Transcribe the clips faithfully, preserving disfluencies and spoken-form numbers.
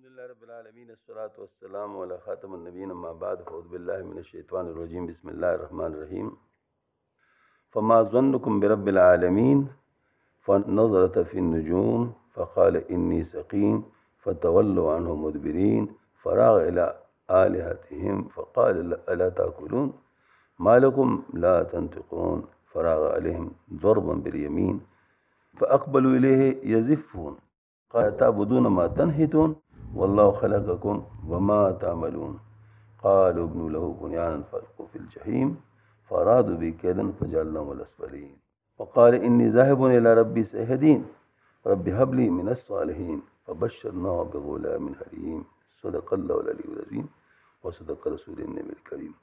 الحمدللہ رب العالمین الصلاۃ والسلام علی خاتم النبیین اما بعد فاعوذ باللہ من الشیطان الرجیم بسم اللہ الرحمن الرحیم فما ظنکم برب العالمین فنظرت فی النجوم فقال انی سقیم فتولوا عنہ مدبرین فراغ الی آلہتہم فقال الا تاکلون ما لکم لا تنطقون فراغ علیہم ضربا بالیمین فاقبلوا الیہ یزفون قال تعبدون ما تنحتون واللہ خلقکم وما تعملون قالوا ابنوا له بنيانا فالقوا في الجحيم فارادوا به كيدا فجعلناهم الاسفلين وقال اني ذاهب الى ربي سيهدين رب هب لي من الصالحين فبشرناه بغلام حليم صدق الله العلي العظيم وصدق رسول النبي الكريم.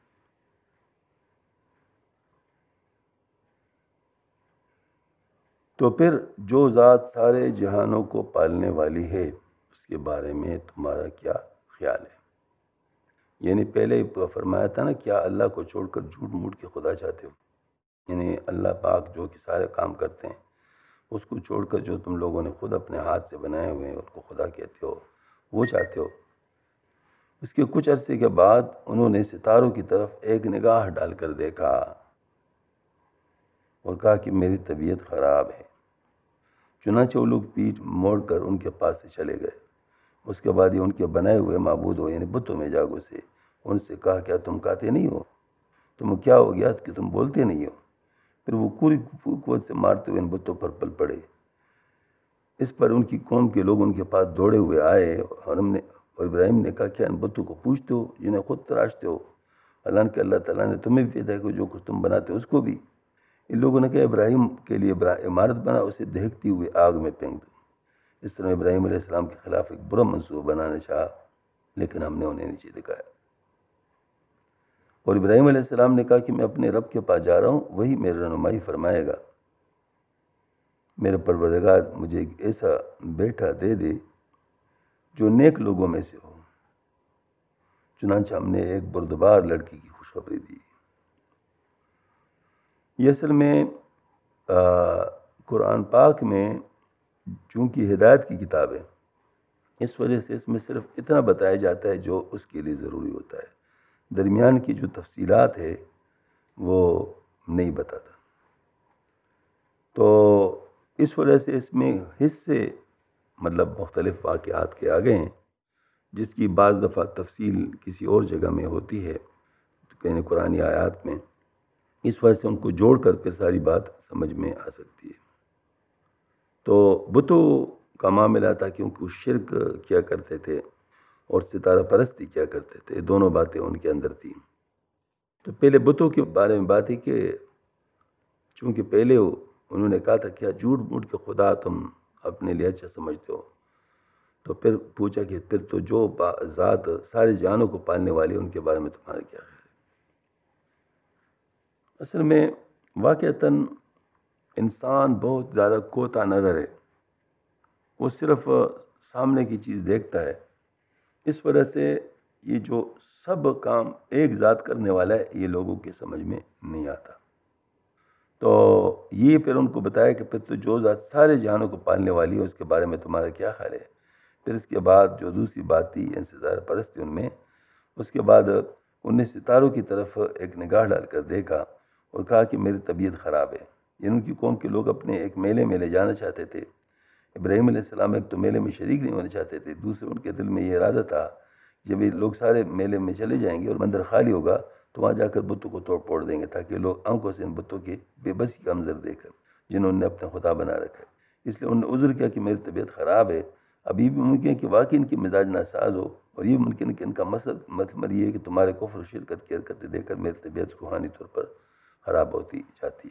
تو پھر جو ذات سارے جہانوں کو پالنے والی ہے اس کے بارے میں تمہارا کیا خیال ہے؟ یعنی پہلے فرمایا تھا نا، کیا اللہ کو چھوڑ کر جھوٹ موٹ کے خدا چاہتے ہو؟ یعنی اللہ پاک جو کہ سارے کام کرتے ہیں اس کو چھوڑ کر جو تم لوگوں نے خود اپنے ہاتھ سے بنائے ہوئے ہیں اس کو خدا کہتے ہو، وہ چاہتے ہو؟ اس کے کچھ عرصے کے بعد انہوں نے ستاروں کی طرف ایک نگاہ ڈال کر دیکھا اور کہا کہ میری طبیعت خراب ہے. چنانچہ وہ لوگ پیٹ موڑ کر ان کے پاس سے چلے گئے. اس کے بعد یہ ان کے بنائے ہوئے معبود ہو یعنی بتوں میں جا گھسے. ان سے کہا کیا تم کہتے نہیں ہو؟ تم کیا ہو گیا کہ تم بولتے نہیں ہو؟ پھر وہ پوری قوت سے مارتے ہوئے ان بتوں پر پل پڑے. اس پر ان کی قوم کے لوگ ان کے پاس دوڑے ہوئے آئے اور ہم نے اور ابراہیم نے کہا کیا ان بتوں کو پوچھتے ہو جنہیں خود تراشتے ہو؟ اللہ کہ اللہ تعالیٰ نے تمہیں بھی پیدا کیا، جو کچھ تم بناتے ہو اس کو بھی. ان لوگوں نے کہا ابراہیم کے لیے عمارت بنا، اسے دہکتی ہوئی آگ میں پھینک دو. اس طرح ابراہیم علیہ السلام کے خلاف ایک برا منصوبہ بنانا چاہا، لیکن ہم نے انہیں نیچے دکھایا. اور ابراہیم علیہ السلام نے کہا کہ میں اپنے رب کے پاس جا رہا ہوں، وہی میری رہنمائی فرمائے گا. میرے پروردگار مجھے ایک ایسا بیٹا دے دے جو نیک لوگوں میں سے ہو. چنانچہ ہم نے ایک بردبار لڑکی کی خوشخبری دی. یہ اصل میں قرآن پاک میں چونکہ ہدایت کی کتاب ہے، اس وجہ سے اس میں صرف اتنا بتایا جاتا ہے جو اس کے لیے ضروری ہوتا ہے. درمیان کی جو تفصیلات ہے وہ نہیں بتاتا. تو اس وجہ سے اس میں حصے مطلب مختلف واقعات کے آگے ہیں، جس کی بعض دفعہ تفصیل کسی اور جگہ میں ہوتی ہے یعنی قرآنی آیات میں. اس وجہ سے ان کو جوڑ کر پھر ساری بات سمجھ میں آ سکتی ہے. تو بتوں کا معاملہ تھا کیونکہ وہ شرک کیا کرتے تھے اور ستارہ پرستی کیا کرتے تھے، دونوں باتیں ان کے اندر تھیں. تو پہلے بتوں کے بارے میں بات ہے کہ چونکہ پہلے انہوں نے کہا تھا کیا جھوٹ موٹ کے خدا تم اپنے لیے اچھا سمجھتے ہو، تو پھر پوچھا کہ پھر تو جو ذات سارے جانوں کو پالنے والی ان کے بارے میں تمہارا کیا ہے؟ اصل میں واقعتاً انسان بہت زیادہ کوتا نظر ہے، وہ صرف سامنے کی چیز دیکھتا ہے. اس وجہ سے یہ جو سب کام ایک ذات کرنے والا ہے یہ لوگوں کے سمجھ میں نہیں آتا. تو یہ پھر ان کو بتایا کہ پھر تو جو ذات سارے جہانوں کو پالنے والی ہے اس کے بارے میں تمہارا کیا خیال ہے. پھر اس کے بعد جو دوسری بات تھی ستارہ پرستی ان میں، اس کے بعد ان نے ستاروں کی طرف ایک نگاہ ڈال کر دیکھا اور کہا کہ میری طبیعت خراب ہے. یعنی ان کی قوم کے لوگ اپنے ایک میلے میں لے جانا چاہتے تھے. ابراہیم علیہ السلام ایک تو میلے میں شریک نہیں ہونا چاہتے تھے، دوسرے ان کے دل میں یہ ارادہ تھا جب یہ لوگ سارے میلے میں چلے جائیں گے اور مندر خالی ہوگا تو وہاں جا کر بتوں کو توڑ پھوڑ دیں گے تاکہ لوگ آنکھوں سے ان بتوں کی بے بسی کا منظر دیکھ کر جنہوں نے اپنا خدا بنا رکھا ہے. اس لیے انہوں نے عذر کیا کہ میری طبیعت خراب ہے. ابھی بھی ممکن ہے کہ واقعی ان کی مزاج ناساز ہو، اور یہ ممکن ہے کہ ان کا مقصد مطلب یہ ہے کہ تمہارے کفر و شرکت کی حرکتیں دیکھ کر میری طبیعت روحانی طور پر خراب ہوتی جاتی ہے.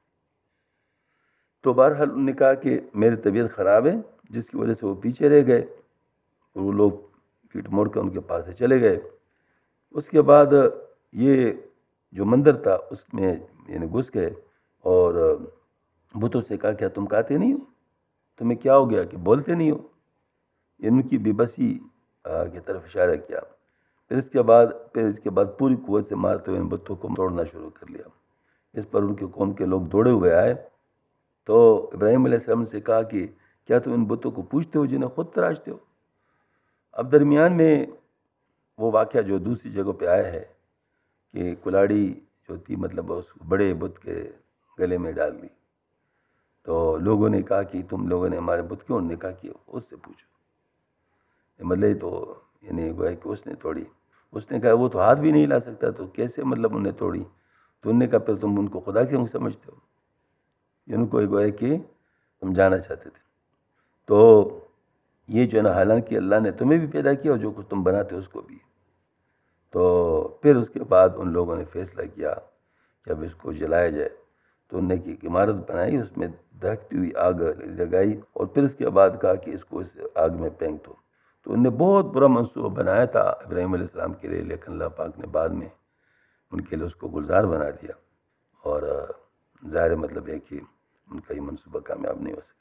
تو بہرحال انہوں نے کہا کہ میری طبیعت خراب ہے، جس کی وجہ سے وہ پیچھے رہ گئے اور وہ لوگ پیٹ موڑ کر ان کے پاس سے چلے گئے. اس کے بعد یہ جو مندر تھا اس میں یعنی گھس گئے اور بتوں سے کہا کیا تم کہتے نہیں ہو؟ تمہیں کیا ہو گیا کہ بولتے نہیں ہو؟ ان کی بے بسی کی طرف اشارہ کیا. پھر اس کے بعد پھر اس کے بعد پوری قوت سے مارتے ہوئے ان بتوں کو توڑنا شروع کر لیا. اس پر ان کے قوم کے لوگ دوڑے ہوئے آئے تو ابراہیم علیہ السلام سے کہا کہ کیا تم ان بتوں کو پوچھتے ہو جنہیں خود تراشتے ہو؟ اب درمیان میں وہ واقعہ جو دوسری جگہ پہ آیا ہے کہ کلاڑی جو تھی مطلب اس بڑے بت کے گلے میں ڈال دی، تو لوگوں نے کہا کہ تم لوگوں نے ہمارے بت کیوں؟ انہوں نے کہا کہ اس سے پوچھو، مطلب تو یعنی گویا کہ اس نے توڑی۔ اس نے کہا وہ تو ہاتھ بھی نہیں لا سکتا، تو کیسے مطلب انہیں توڑی؟ تو انہوں نے کہا پھر تم ان کو خدا کیوں سمجھتے ہو؟ ان کو گویا کہ سمجھانا چاہتے تھے۔ تو یہ جو ہے نا، حالانکہ اللہ نے تمہیں بھی پیدا کیا اور جو کچھ تم بناتے اس کو بھی۔ تو پھر اس کے بعد ان لوگوں نے فیصلہ کیا کہ اب اس کو جلایا جائے، تو انہوں نے ایک عمارت بنائی، اس میں دہتی ہوئی آگ لگائی، اور پھر اس کے بعد کہا کہ اس کو اس آگ میں پھینک دو۔ تو انہوں نے بہت برا منصوبہ بنایا تھا ابراہیم علیہ السلام کے لیے، لیکن اللہ پاک نے بعد میں ان کے لیے اس کو گلزار بنا دیا، اور ظاہر مطلب ہے کہ ان کا یہ منصوبہ کامیاب نہیں ہو سکا۔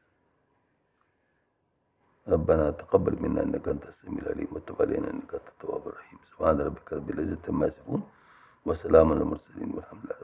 ربنا تقبل منا انك انت السميع العليم وتب علينا انك انت التواب الرحيم سبحان ربك رب العزة عما يصفون وسلام على المرسلين والحمد لله